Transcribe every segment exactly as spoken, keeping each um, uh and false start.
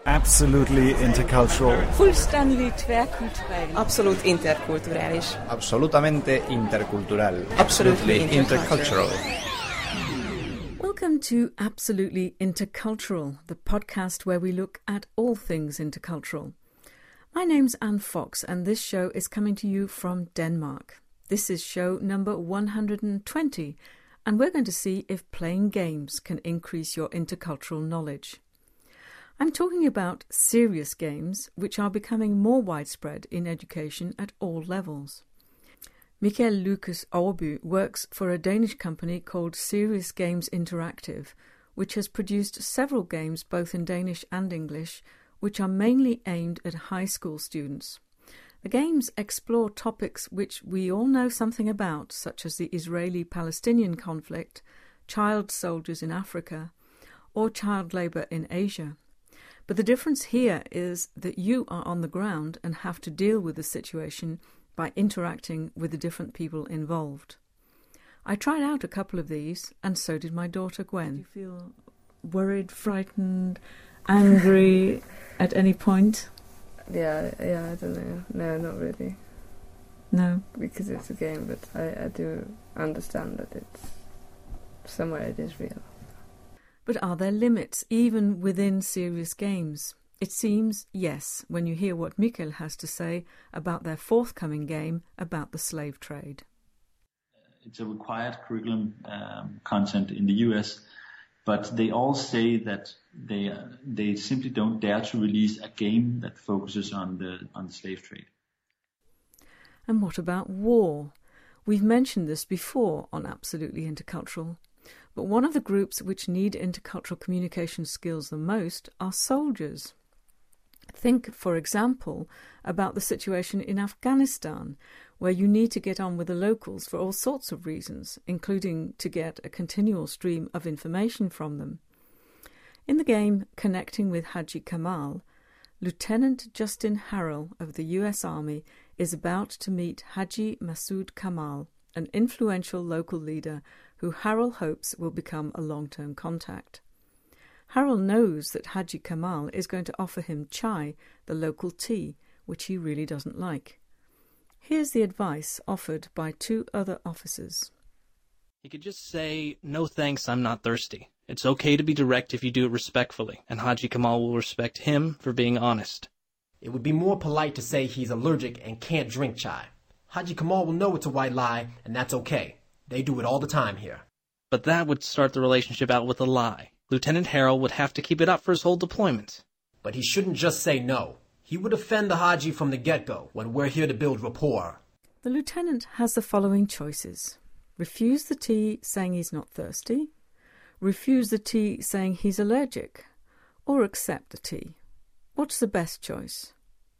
Absolutely intercultural. Fullständigt tvärkulturell. Absolut interkulturális. Absolutamente intercultural. Absolutely intercultural. Welcome to Absolutely Intercultural, the podcast where we look at all things intercultural. My name's Anne Fox, and this show is coming to you from Denmark. This is show number one hundred twenty, and we're going to see if playing games can increase your intercultural knowledge. I'm talking about serious games, which are becoming more widespread in education at all levels. Michael Lucas Overby works for a Danish company called Serious Games Interactive, which has produced several games both in Danish and English, which are mainly aimed at high school students. The games explore topics which we all know something about, such as the Israeli-Palestinian conflict, child soldiers in Africa, or child labour in Asia. But the difference here is that you are on the ground and have to deal with the situation by interacting with the different people involved. I tried out a couple of these, and so did my daughter Gwen. Do you feel worried, frightened, angry at any point? Yeah, yeah, I don't know. No, not really. No? Because it's a game, but I, I do understand that it's somewhere it is real. But are there limits, even within serious games? It seems yes, when you hear what Mikkel has to say about their forthcoming game about the slave trade. It's a required curriculum um, content in the U S, but they all say that they uh, they simply don't dare to release a game that focuses on the on the slave trade. And what about war? We've mentioned this before on Absolutely Intercultural. But one of the groups which need intercultural communication skills the most are soldiers. Think, for example, about the situation in Afghanistan, where you need to get on with the locals for all sorts of reasons, including to get a continual stream of information from them. In the game Connecting with Haji Kamal, Lieutenant Justin Harrell of the U S Army is about to meet Haji Masood Kamal, an influential local leader who Harrell hopes will become a long-term contact. Harrell knows that Haji Kamal is going to offer him chai, the local tea, which he really doesn't like. Here's the advice offered by two other officers. He could just say, "No thanks, I'm not thirsty." It's okay to be direct if you do it respectfully, and Haji Kamal will respect him for being honest. It would be more polite to say he's allergic and can't drink chai. Haji Kamal will know it's a white lie, and that's okay. They do it all the time here. But that would start the relationship out with a lie. Lieutenant Harrell would have to keep it up for his whole deployment. But he shouldn't just say no. He would offend the Haji from the get-go when we're here to build rapport. The lieutenant has the following choices. Refuse the tea saying he's not thirsty, refuse the tea saying he's allergic, or accept the tea. What's the best choice?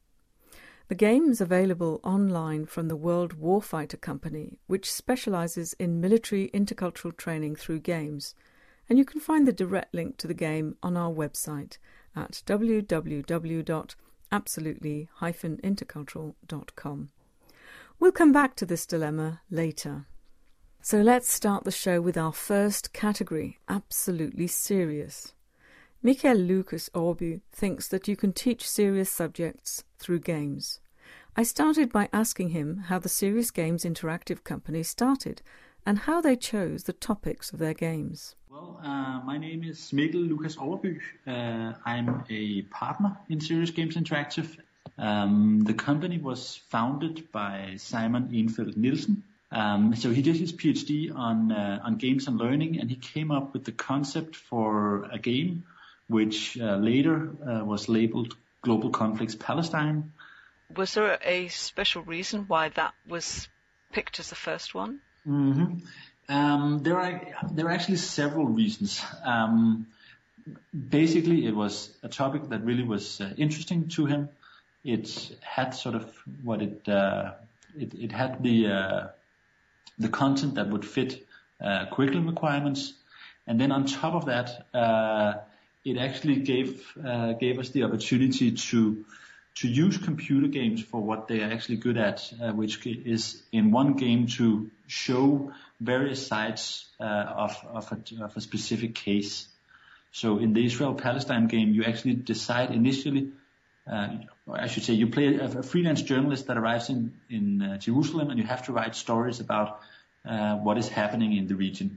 The game is available online from the World Warfighter Company, which specialises in military intercultural training through games, and you can find the direct link to the game on our website at w w w dot absolutely dash intercultural dot com. We'll come back to this dilemma later. So let's start the show with our first category, absolutely serious. Michael Lucas Overby thinks that you can teach serious subjects through games. I started by asking him how the Serious Games Interactive Company started and how they chose the topics of their games. Well, uh, my name is Mikkel Lucas Overby. Uh, I'm a partner in Serious Games Interactive. Um, the company was founded by Simon Enfeld Nielsen. Um, so he did his PhD on uh, on games and learning, and he came up with the concept for a game which uh, later uh, was labeled Global Conflicts Palestine. Was there a special reason why that was picked as the first one? Mm-hmm. Um, there are there are actually several reasons. Um, basically, it was a topic that really was uh, interesting to him. It had sort of what it uh, it, it had the uh, the content that would fit uh, curriculum requirements, and then on top of that, uh, it actually gave uh, gave us the opportunity to to use computer games for what they are actually good at, uh, which is in one game to show various sides uh, of of a, of a specific case. So in the Israel-Palestine game, you actually decide initially, uh, or I should say, you play a, a freelance journalist that arrives in, in uh, Jerusalem, and you have to write stories about uh, what is happening in the region.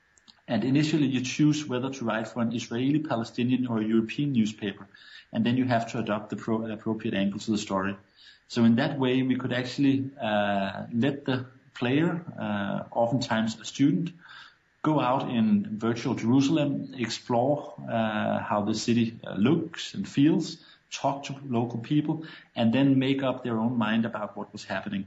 And initially you choose whether to write for an Israeli, Palestinian, or a European newspaper. And then you have to adopt the pro- appropriate angle to the story. So in that way, we could actually uh, let the player, uh, oftentimes a student, go out in virtual Jerusalem, explore uh, how the city uh, looks and feels, talk to local people, and then make up their own mind about what was happening.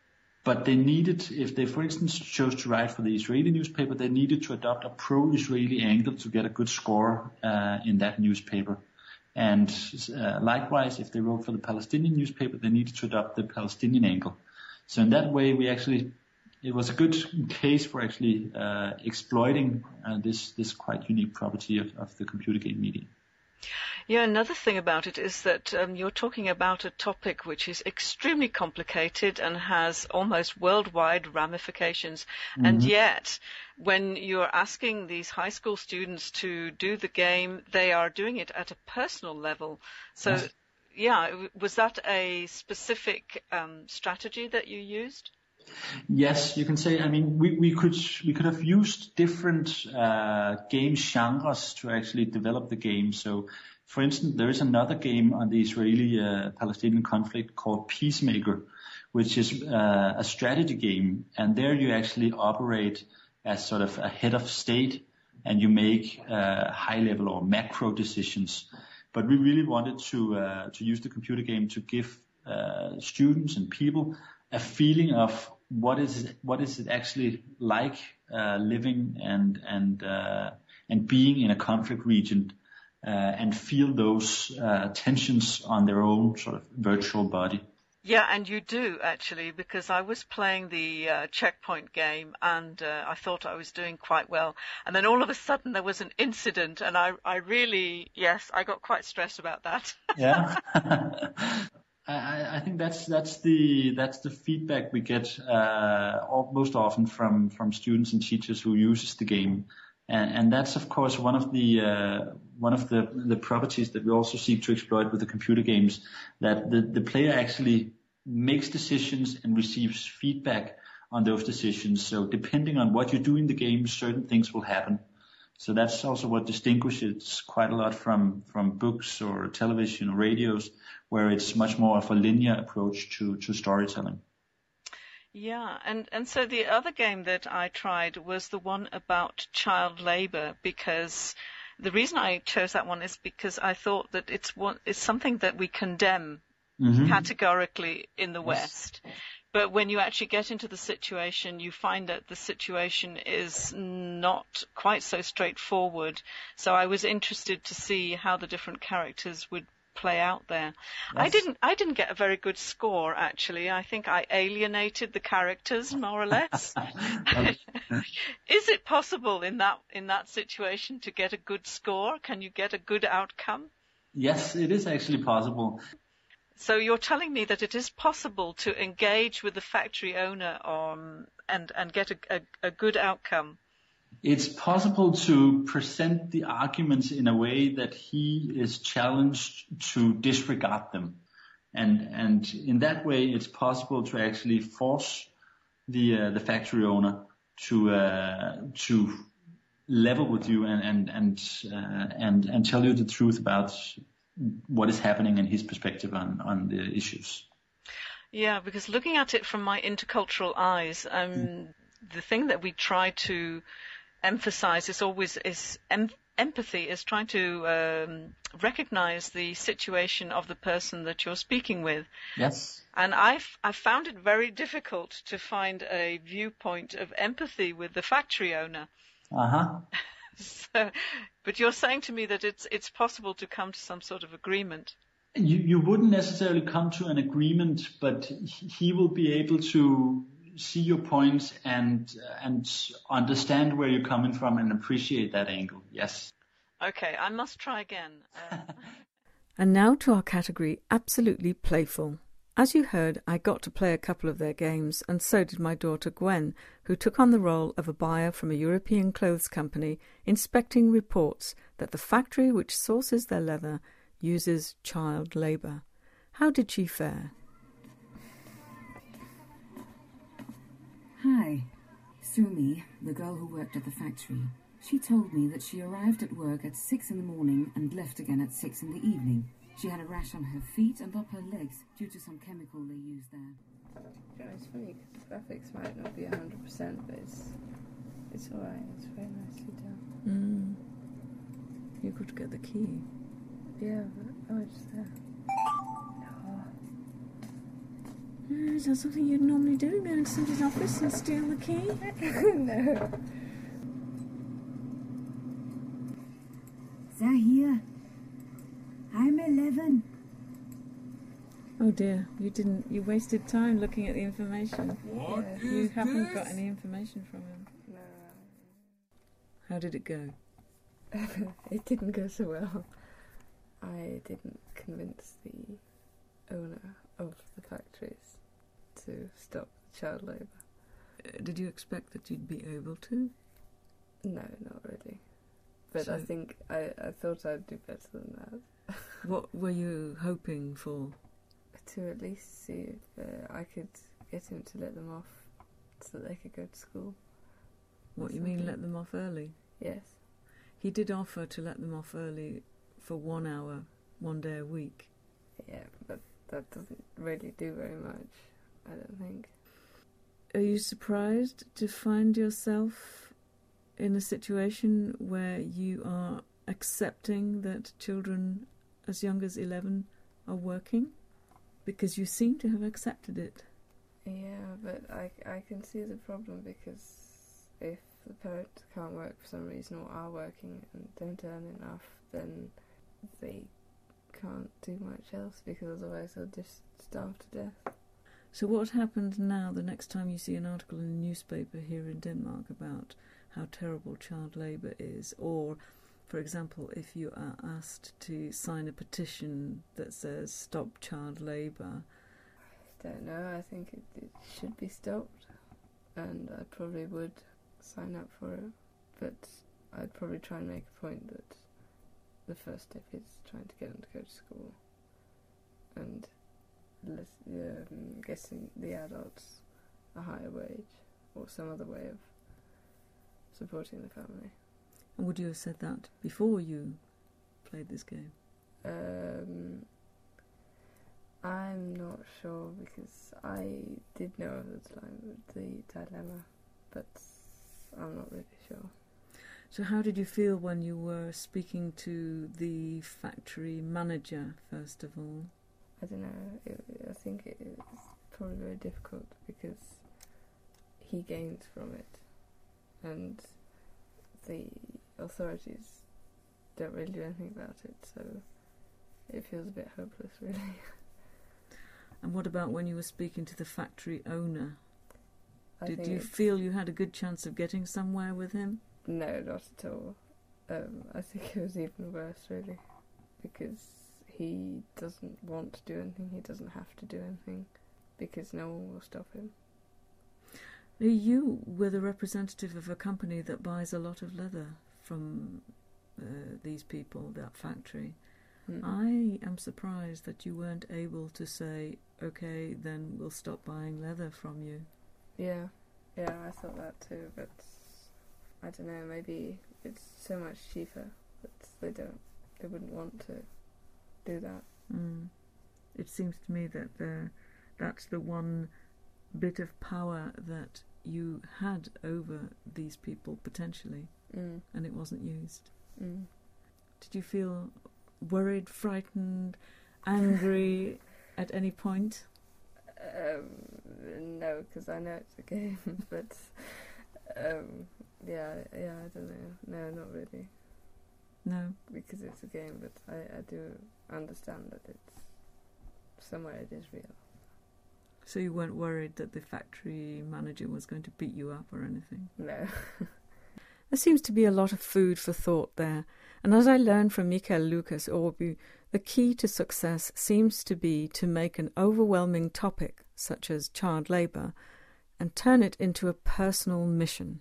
But they needed, if they, for instance, chose to write for the Israeli newspaper, they needed to adopt a pro-Israeli angle to get a good score uh, in that newspaper. And uh, likewise, if they wrote for the Palestinian newspaper, they needed to adopt the Palestinian angle. So in that way, we actually, it was a good case for actually uh, exploiting uh, this this quite unique property of, of the computer game medium. Yeah, another thing about it is that um, you're talking about a topic which is extremely complicated and has almost worldwide ramifications. Mm-hmm. And yet, when you're asking these high school students to do the game, they are doing it at a personal level. So, yes. yeah, was that a specific um, strategy that you used? Yes, you can say. I mean, we, we could we could have used different uh, game genres to actually develop the game. So, for instance, there is another game on the Israeli-Palestinian uh, conflict called Peacemaker, which is uh, a strategy game, and there you actually operate as sort of a head of state, and you make uh, high-level or macro decisions. But we really wanted to uh, to use the computer game to give uh, students and people a feeling of what is it, what is it actually like uh, living and and uh, and being in a conflict region, uh, and feel those uh, tensions on their own sort of virtual body. Yeah, and you do actually, because I was playing the uh, checkpoint game and uh, I thought I was doing quite well, and then all of a sudden there was an incident, and I I really yes I got quite stressed about that. Yeah. I, I think that's that's the that's the feedback we get uh, most often from, from students and teachers who uses the game, and, and that's of course one of the uh, one of the, the properties that we also seek to exploit with the computer games, that the, the player actually makes decisions and receives feedback on those decisions. So depending on what you do in the game, certain things will happen. So that's also what distinguishes quite a lot from, from books or television or radios, where it's much more of a linear approach to, to storytelling. Yeah, and, and so the other game that I tried was the one about child labor, because the reason I chose that one is because I thought that it's one, it's something that we condemn mm-hmm. categorically in the yes. West. But when you actually get into the situation, you find that the situation is not quite so straightforward. So I was interested to see how the different characters would play out there. Yes. I didn't I didn't get a very good score, actually. I think I alienated the characters more or less. Is it possible in that in that situation to get a good score? Can you get a good outcome? Yes, it is actually possible. So you're telling me that it is possible to engage with the factory owner on and, and get a, a, a good outcome? It's possible to present the arguments in a way that he is challenged to disregard them. And, and in that way, it's possible to actually force the, uh, the factory owner to, uh, to level with you and, and, and, uh, and, and tell you the truth about what is happening in his perspective on, on the issues. Yeah, because looking at it from my intercultural eyes, um, mm. the thing that we try to emphasize is always is em- empathy, is trying to um, recognize the situation of the person that you're speaking with. Yes. And I've, I've found it very difficult to find a viewpoint of empathy with the factory owner. Uh-huh. So, but you're saying to me that it's it's possible to come to some sort of agreement. You you wouldn't necessarily come to an agreement, but he will be able to see your points and and understand where you're coming from and appreciate that angle. Yes. Okay, I must try again. Uh... And now to our category, absolutely playful. As you heard, I got to play a couple of their games, and so did my daughter Gwen, who took on the role of a buyer from a European clothes company inspecting reports that the factory which sources their leather uses child labour. How did she fare? Hi, Sumi, the girl who worked at the factory. She told me that she arrived at work at six in the morning and left again at six in the evening. She had a rash on her feet and up her legs due to some chemical they use there. You know, it's funny because the graphics might not be one hundred percent, but it's, it's alright. It's very nicely done. Mm. You could get the key. Yeah, but, oh, it's there. Oh. Is that something you'd normally do? Go into somebody's office and steal the key? No. Zahir, I'm eleven. Oh dear, you didn't, you wasted time looking at the information. What yeah. You haven't got any information from him. No. How did it go? It didn't go so well. I didn't convince the owner of the factories to stop child labour. Uh, did you expect that you'd be able to? No, not really. But so, I think I, I thought I'd do better than that. What were you hoping for? To at least see if uh, I could get him to let them off so they could go to school. What, you mean let them off early? Yes. He did offer to let them off early for one hour, one day a week. Yeah, but that doesn't really do very much, I don't think. Are you surprised to find yourself in a situation where you are accepting that children as young as eleven are working? Because you seem to have accepted it. Yeah, but I, I can see the problem, because if the parents can't work for some reason or are working and don't earn enough, then they can't do much else, because otherwise they'll just starve to death. So what happened now the next time you see an article in a newspaper here in Denmark about how terrible child labour is, or for example, if you are asked to sign a petition that says stop child labour? I don't know, I think it, it should be stopped, and I probably would sign up for it, but I'd probably try and make a point that the first step is trying to get them to go to school, and um, guessing the adults a higher wage or some other way of supporting the family. And would you have said that before you played this game? Um, I'm not sure, because I did know of the, time, the dilemma, but I'm not really sure. So how did you feel when you were speaking to the factory manager, first of all? I don't know, it, I think it is probably very difficult, because he gains from it, and the authorities don't really do anything about it, so it feels a bit hopeless, really. And what about when you were speaking to the factory owner? I Did think you feel you had a good chance of getting somewhere with him? No, not at all. Um, I think it was even worse, really, because he doesn't want to do anything, he doesn't have to do anything, because no one will stop him. You were the representative of a company that buys a lot of leather from uh, these people, that factory. Mm. I am surprised that you weren't able to say, okay, then we'll stop buying leather from you. Yeah, yeah, I thought that too, but I don't know, maybe it's so much cheaper that they don't, they wouldn't want to do that. Mm. It seems to me that uh, that's the one bit of power that you had over these people potentially, mm. and it wasn't used. Mm. Did you feel worried, frightened, angry at any point? Um, no, because I know it's a game, but um, yeah, yeah, I don't know. No, not really. No, because it's a game, but I, I do understand that it's somewhere it is real. So you weren't worried that the factory manager was going to beat you up or anything? No. There seems to be a lot of food for thought there, and as I learned from Mikael Lucas Årby, the key to success seems to be to make an overwhelming topic, such as child labour, and turn it into a personal mission.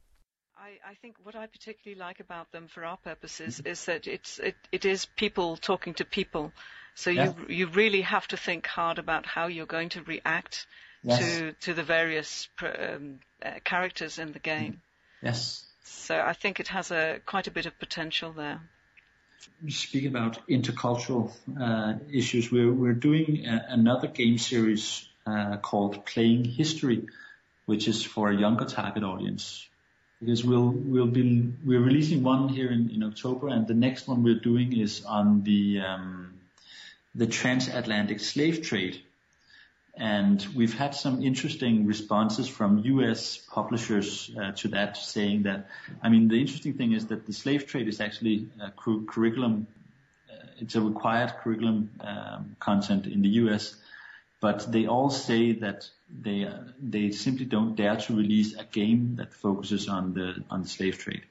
I, I think what I particularly like about them for our purposes is that it's it, it is people talking to people. So Yeah. you you really have to think hard about how you're going to react Yes. to to the various pr- um, uh, characters in the game. Yes. So I think it has a quite a bit of potential there. Speaking about intercultural uh, issues, we're we're doing a, another game series uh, called Playing History, which is for a younger target audience. Because we'll we'll be we're releasing one here in, in October, and the next one we're doing is on the um, the transatlantic slave trade. And we've had some interesting responses from U S publishers uh, to that, saying that, I mean, the interesting thing is that the slave trade is actually a cu- curriculum, uh, it's a required curriculum um, content in the U S, but they all say that they uh, they simply don't dare to release a game that focuses on the on the slave trade.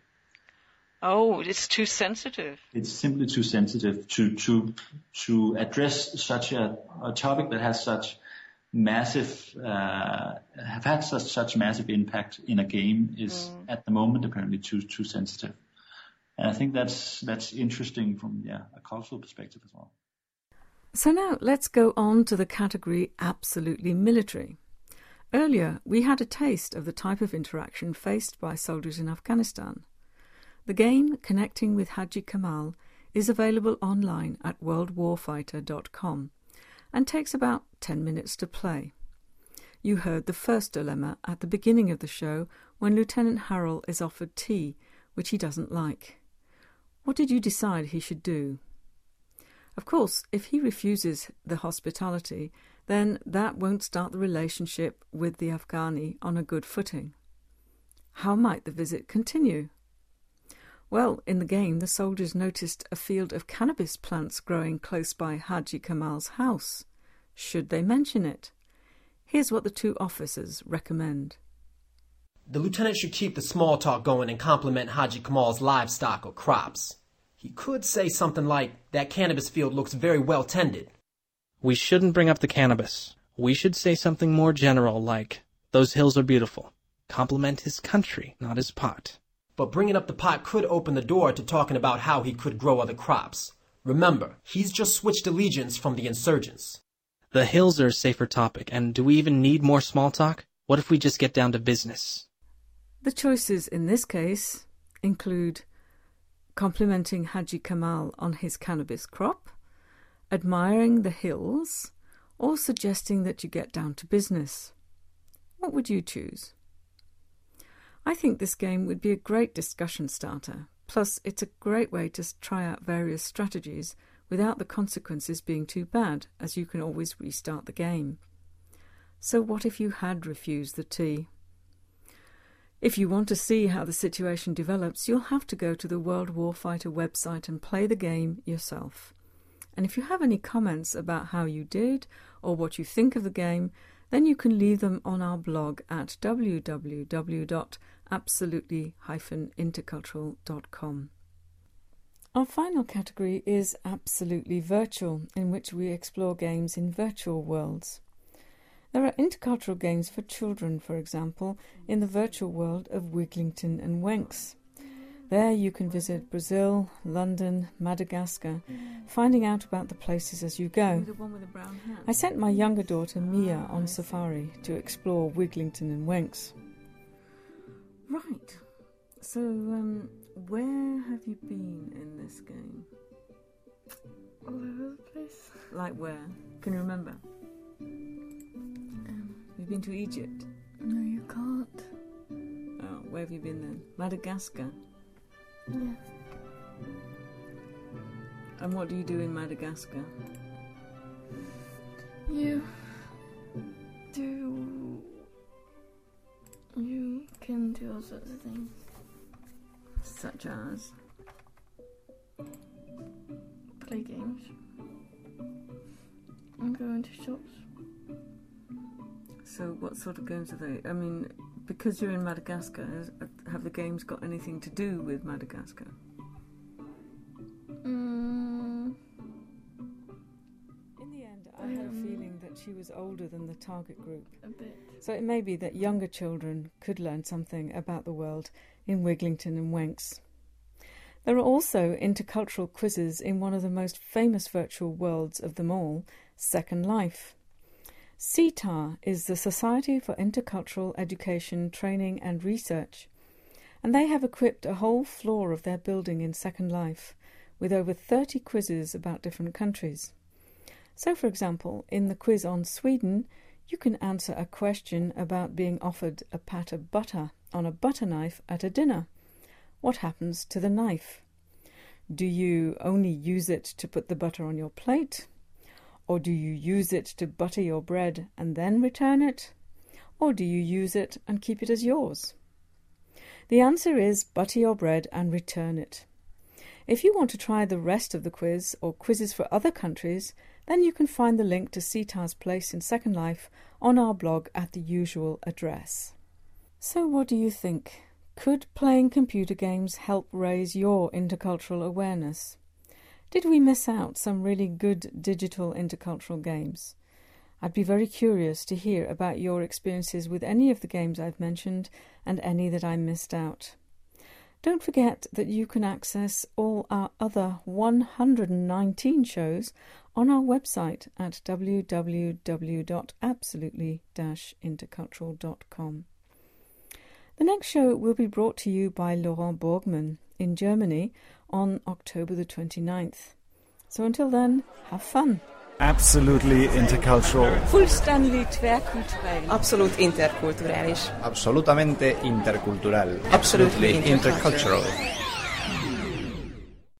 Oh, it's too sensitive. It's simply too sensitive to to to address such a, a topic that has such massive uh, have had such such massive impact in a game is Mm. at the moment apparently too too sensitive, and I think that's that's interesting from yeah a cultural perspective as well. So now let's go on to the category absolutely military. Earlier we had a taste of the type of interaction faced by soldiers in Afghanistan. The game Connecting with Haji Kamal is available online at world warfighter dot com and takes about ten minutes to play. You heard the first dilemma at the beginning of the show when Lieutenant Harrell is offered tea, which he doesn't like. What did you decide he should do? Of course, if he refuses the hospitality, then that won't start the relationship with the Afghani on a good footing. How might the visit continue? Well, in the game, the soldiers noticed a field of cannabis plants growing close by Haji Kamal's house. Should they mention it? Here's what the two officers recommend. The lieutenant should keep the small talk going and compliment Haji Kamal's livestock or crops. He could say something like, that cannabis field looks very well tended. We shouldn't bring up the cannabis. We should say something more general like, those hills are beautiful. Compliment his country, not his pot. But bringing up the pot could open the door to talking about how he could grow other crops. Remember, he's just switched allegiance from the insurgents. The hills are a safer topic, and do we even need more small talk? What if we just get down to business? The choices in this case include complimenting Haji Kamal on his cannabis crop, admiring the hills, or suggesting that you get down to business. What would you choose? I think this game would be a great discussion starter. Plus, it's a great way to try out various strategies without the consequences being too bad, as you can always restart the game. So what if you had refused the tea? If you want to see how the situation develops, you'll have to go to the World Warfighter website and play the game yourself. And if you have any comments about how you did or what you think of the game, then you can leave them on our blog at w w w dot absolutely dash intercultural dot com. Our final category is Absolutely Virtual, in which we explore games in virtual worlds. There are intercultural games for children, for example, in the virtual world of Wiglington and Wenks. There you can visit Brazil, London, Madagascar, finding out about the places as you go. I sent my younger daughter Mia on safari to explore Wiglington and Wenks. Right, so um, where have you been in this game? All over the place. Like where? Can you remember? Um, You've been to Egypt? no, you can't. Oh, where have you been then? Madagascar? Yeah. And what do you do in Madagascar? You do. You can do all sorts of things. Such as? Play games. And go into shops. So what sort of games are they? I mean, because you're in Madagascar, have the games got anything to do with Madagascar? Mm. In the end, I had a feeling that she was older than the target group. A bit. So it may be that younger children could learn something about the world in Wiglington and Wenks. There are also intercultural quizzes in one of the most famous virtual worlds of them all, Second Life. C T A R is the Society for Intercultural Education, Training and Research, and they have equipped a whole floor of their building in Second Life with over thirty quizzes about different countries. So, for example, in the quiz on Sweden, you can answer a question about being offered a pat of butter on a butter knife at a dinner. What happens to the knife? Do you only use it to put the butter on your plate? Or do you use it to butter your bread and then return it? Or do you use it and keep it as yours? The answer is butter your bread and return it. If you want to try the rest of the quiz or quizzes for other countries, then you can find the link to C T A R's place in Second Life on our blog at the usual address. So what do you think? Could playing computer games help raise your intercultural awareness? Did we miss out some really good digital intercultural games? I'd be very curious to hear about your experiences with any of the games I've mentioned and any that I missed out. Don't forget that you can access all our other one hundred nineteen shows on our website at w w w dot absolutely dash intercultural dot com. The next show will be brought to you by Laurent Borgman in Germany on October the twenty-ninth. So until then, have fun. Absolutely intercultural. Fullständigt tvärkulturell. Absolut interkulturális. Absolutamente intercultural. Absolutely intercultural.